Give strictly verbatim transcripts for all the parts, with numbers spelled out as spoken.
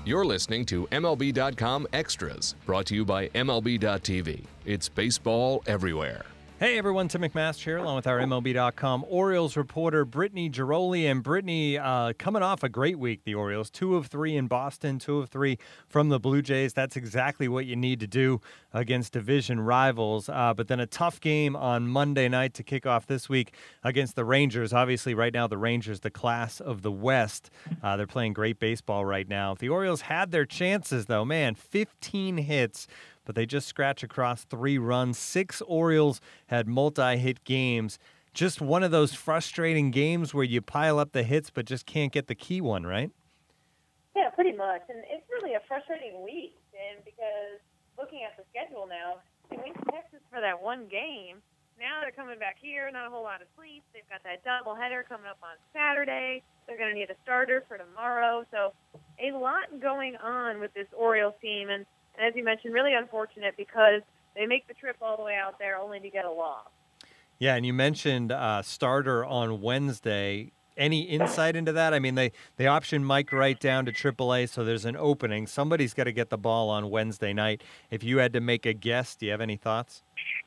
You're listening to M L B dot com Extras, brought to you by M L B dot T V. It's baseball everywhere. Hey everyone, Tim McMaster here, along with our M L B dot com Orioles reporter Brittany Giroli. And Brittany, uh, coming off a great week, the Orioles, two of three in Boston, two of three from the Blue Jays. That's exactly what you need to do against division rivals. Uh, but then a tough game on Monday night to kick off this week against the Rangers. Obviously, right now, the Rangers, the class of the West. Uh, they're playing great baseball right now. The Orioles had their chances, though. Man, fifteen hits. But they just scratch across three runs. Six Orioles had multi-hit games. Just one of those frustrating games where you pile up the hits but just can't get the key one, right? Yeah, pretty much. And it's really a frustrating week, and because looking at the schedule now, they went to Texas for that one game. Now they're coming back here, not a whole lot of sleep. They've got that doubleheader coming up on Saturday. They're going to need a starter for tomorrow. So a lot going on with this Orioles team. And And as you mentioned, really unfortunate because they make the trip all the way out there only to get a loss. Yeah, and you mentioned uh, starter on Wednesday. Any insight into that? I mean, they, they optioned Mike Wright down to triple A, so there's an opening. Somebody's got to get the ball on Wednesday night. If you had to make a guess, do you have any thoughts?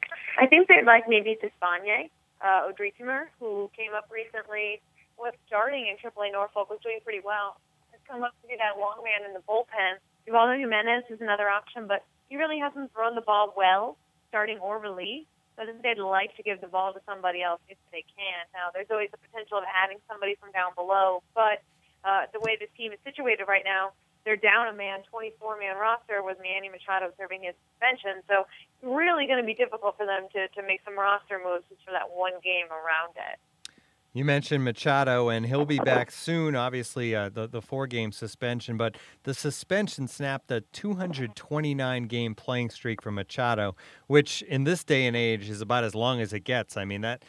I think they'd like maybe Despaigne, uh, Odritimer, who came up recently, was starting in triple A Norfolk, was doing pretty well. Has come up to be that long man in the bullpen. Ubaldo Jimenez is another option, but he really hasn't thrown the ball well, starting or relief. So I think they'd like to give the ball to somebody else if they can. Now, there's always the potential of adding somebody from down below, but uh, the way this team is situated right now, they're down a man, twenty-four man roster with Manny Machado serving his suspension. So it's really going to be difficult for them to, to make some roster moves just for that one game around it. You mentioned Machado, and he'll be back soon, obviously, uh, the, the four-game suspension. But the suspension snapped a two hundred twenty-nine game playing streak for Machado, which in this day and age is about as long as it gets. I mean, that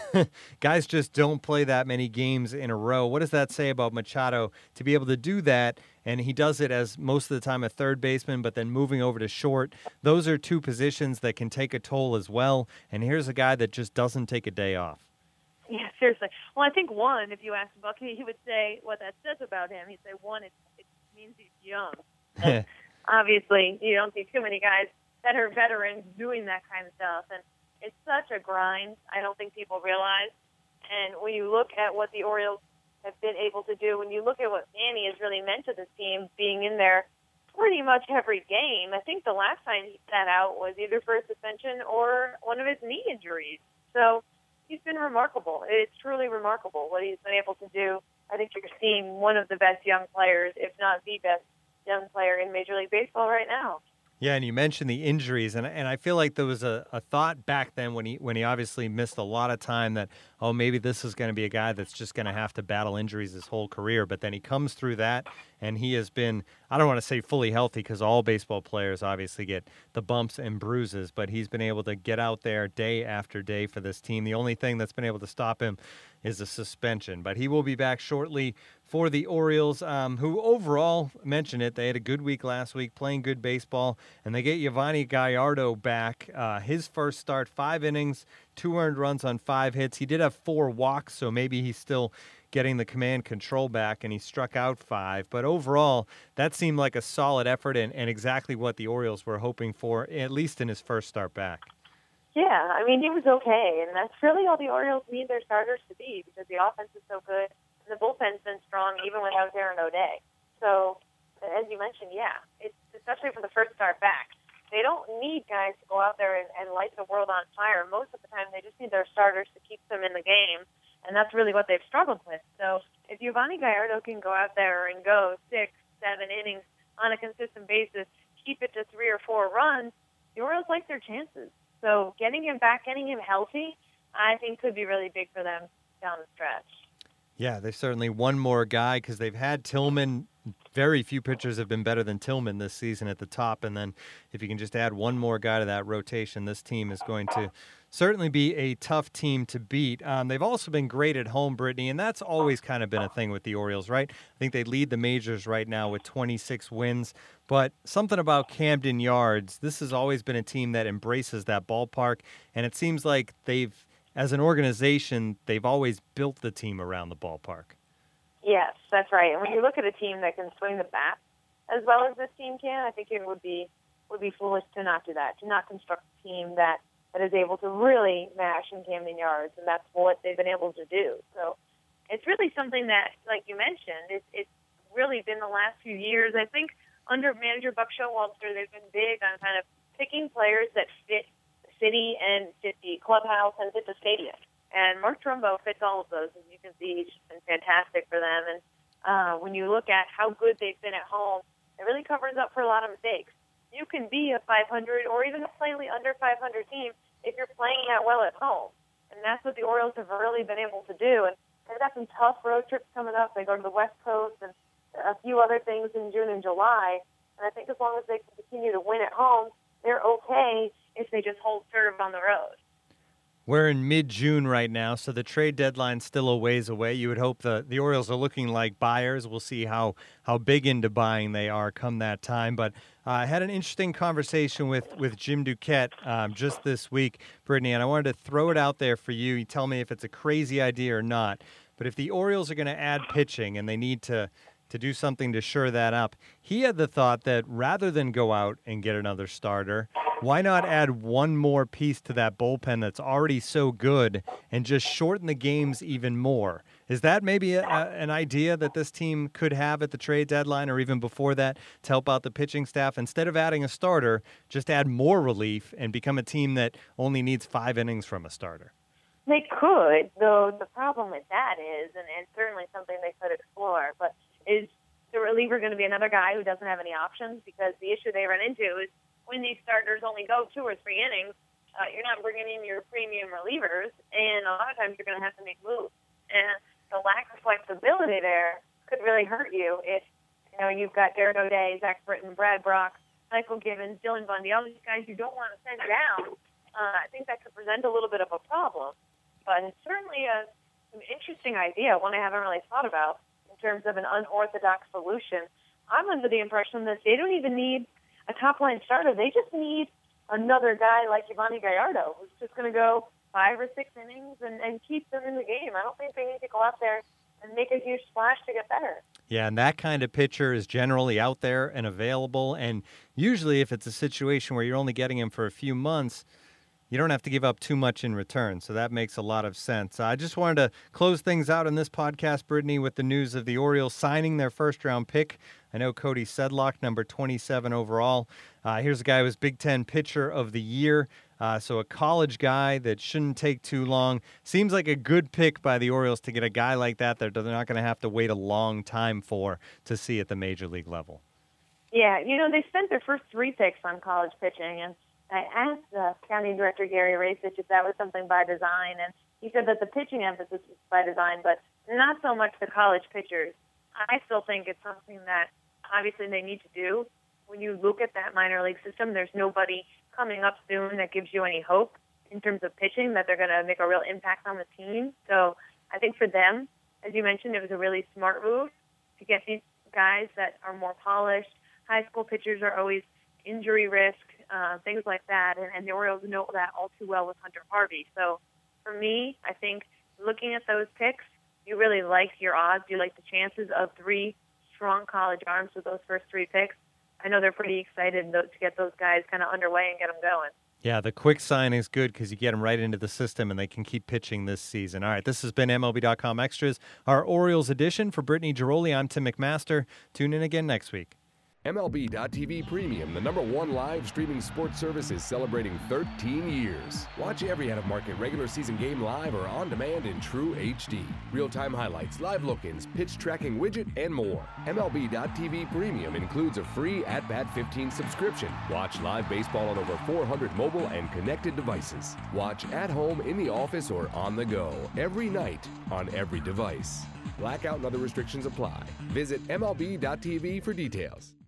guys just don't play that many games in a row. What does that say about Machado to be able to do that? And he does it as most of the time a third baseman, but then moving over to short. Those are two positions that can take a toll as well. And here's a guy that just doesn't take a day off. Yeah, seriously. Well, I think, one, if you ask Bucky, he would say what that says about him. He'd say, one, it, it means he's young. And obviously, you don't see too many guys that are veterans doing that kind of stuff. And it's such a grind, I don't think people realize. And when you look at what the Orioles have been able to do, when you look at what Manny has really meant to this team, being in there pretty much every game, I think the last time he sat out was either for a suspension or one of his knee injuries. So he's been remarkable. It's truly remarkable what he's been able to do. I think you're seeing one of the best young players, if not the best young player in Major League Baseball right now. Yeah, and you mentioned the injuries, and and I feel like there was a, a thought back then when he when he obviously missed a lot of time that, oh, maybe this is going to be a guy that's just going to have to battle injuries his whole career. But then he comes through that, and he has been, I don't want to say fully healthy because all baseball players obviously get the bumps and bruises, but he's been able to get out there day after day for this team. The only thing that's been able to stop him is a suspension, but he will be back shortly for the Orioles, um, who overall, mentioned it, they had a good week last week, playing good baseball, and they get Yovani Gallardo back. Uh, his first start, five innings, two earned runs on five hits. He did have four walks, so maybe he's still getting the command control back, and he struck out five. But overall, that seemed like a solid effort and, and exactly what the Orioles were hoping for, at least in his first start back. Yeah, I mean, he was okay, and that's really all the Orioles need their starters to be because the offense is so good, and the bullpen's been strong even without Darren O'Day. So, as you mentioned, yeah, it's especially for the first start back. They don't need guys to go out there and, and light the world on fire. Most of the time, they just need their starters to keep them in the game, and that's really what they've struggled with. So, if Yovani Gallardo can go out there and go six, seven innings on a consistent basis, keep it to three or four runs, the Orioles like their chances. So getting him back, getting him healthy, I think could be really big for them down the stretch. Yeah, there's certainly one more guy because they've had Tillman. Very few pitchers have been better than Tillman this season at the top. And then if you can just add one more guy to that rotation, this team is going to certainly be a tough team to beat. Um, they've also been great at home, Brittany, and that's always kind of been a thing with the Orioles, right? I think they lead the majors right now with twenty-six wins. But something about Camden Yards, this has always been a team that embraces that ballpark, and it seems like they've, as an organization, they've always built the team around the ballpark. Yes, that's right. And when you look at a team that can swing the bat as well as this team can, I think it would be would be foolish to not do that, to not construct a team that, that is able to really mash in Camden Yards, and that's what they've been able to do. So it's really something that, like you mentioned, it's, it's really been the last few years. I think under manager Buck Showalter, they've been big on kind of picking players that fit the city and fit the clubhouse and fit the stadium. And Mark Trumbo fits all of those. As you can see, he's just been fantastic for them. And uh, when you look at how good they've been at home, it really covers up for a lot of mistakes. You can be a five hundred or even a slightly under five hundred team if you're playing that well at home. And that's what the Orioles have really been able to do. And they've got some tough road trips coming up. They go to the West Coast and a few other things in June and July. And I think as long as they can continue to win at home, they're okay if they just hold serve on the road. We're in mid-June right now, so the trade deadline's still a ways away. You would hope the, the Orioles are looking like buyers. We'll see how, how big into buying they are come that time. But uh, I had an interesting conversation with, with Jim Duquette um, just this week, Brittany, and I wanted to throw it out there for you. You tell me if it's a crazy idea or not. But if the Orioles are going to add pitching and they need to to do something to shore that up, he had the thought that rather than go out and get another starter, why not add one more piece to that bullpen that's already so good and just shorten the games even more? Is that maybe a, a, an idea that this team could have at the trade deadline or even before that to help out the pitching staff? Instead of adding a starter, just add more relief and become a team that only needs five innings from a starter. They could, though the problem with that is, and, and certainly something they could explore, but is the reliever going to be another guy who doesn't have any options? Because the issue they run into is when these starters only go two or three innings, uh, you're not bringing in your premium relievers, and a lot of times you're going to have to make moves. And the lack of flexibility there could really hurt you if, you know, you've got Derek O'Day, Zach Britton, Brad Brock, Michael Givens, Dylan Bundy, all these guys you don't want to send down. Uh, I think that could present a little bit of a problem. But it's certainly a, an interesting idea, one I haven't really thought about in terms of an unorthodox solution. I'm under the impression that they don't even need a top-line starter. They just need another guy like Yovani Gallardo, who's just going to go five or six innings and, and keep them in the game. I don't think they need to go out there and make a huge splash to get better. Yeah, and that kind of pitcher is generally out there and available. And usually if it's a situation where you're only getting him for a few months, you don't have to give up too much in return, so that makes a lot of sense. I just wanted to close things out in this podcast, Brittany, with the news of the Orioles signing their first-round pick. I know Cody Sedlock, number twenty-seven overall. Uh, here's a guy who was Big Ten Pitcher of the Year, uh, so a college guy that shouldn't take too long. Seems like a good pick by the Orioles to get a guy like that that they're not going to have to wait a long time for to see at the major league level. Yeah, you know, they spent their first three picks on college pitching, and I asked uh, County Director Gary Racich if that was something by design, and he said that the pitching emphasis is by design, but not so much the college pitchers. I still think it's something that obviously they need to do. When you look at that minor league system, there's nobody coming up soon that gives you any hope in terms of pitching, that they're going to make a real impact on the team. So I think for them, as you mentioned, it was a really smart move to get these guys that are more polished. High school pitchers are always injury risk, uh, things like that, and, and the Orioles know that all too well with Hunter Harvey. So for me, I think looking at those picks, you really like your odds. You like the chances of three strong college arms with those first three picks. I know they're pretty excited to get those guys kind of underway and get them going. Yeah, the quick sign is good because you get them right into the system and they can keep pitching this season. All right, this has been M L B dot com Extras, our Orioles edition. For Brittany Giroli, I'm Tim McMaster. Tune in again next week. M L B dot T V Premium, the number one live streaming sports service, is celebrating thirteen years. Watch every out-of-market regular season game live or on demand in true H D. Real-time highlights, live look-ins, pitch tracking widget, and more. M L B dot T V Premium includes a free At Bat fifteen subscription. Watch live baseball on over four hundred mobile and connected devices. Watch at home, in the office, or on the go every night on every device. Blackout and other restrictions apply. Visit M L B dot T V for details.